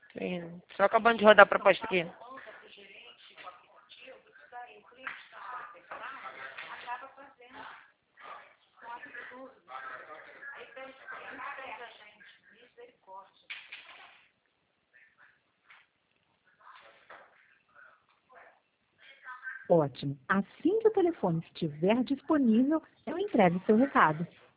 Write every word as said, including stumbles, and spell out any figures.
Sim. Só acabando de rodar a proposta aqui. Ótimo. Assim que o telefone estiver disponível, eu entrego seu recado.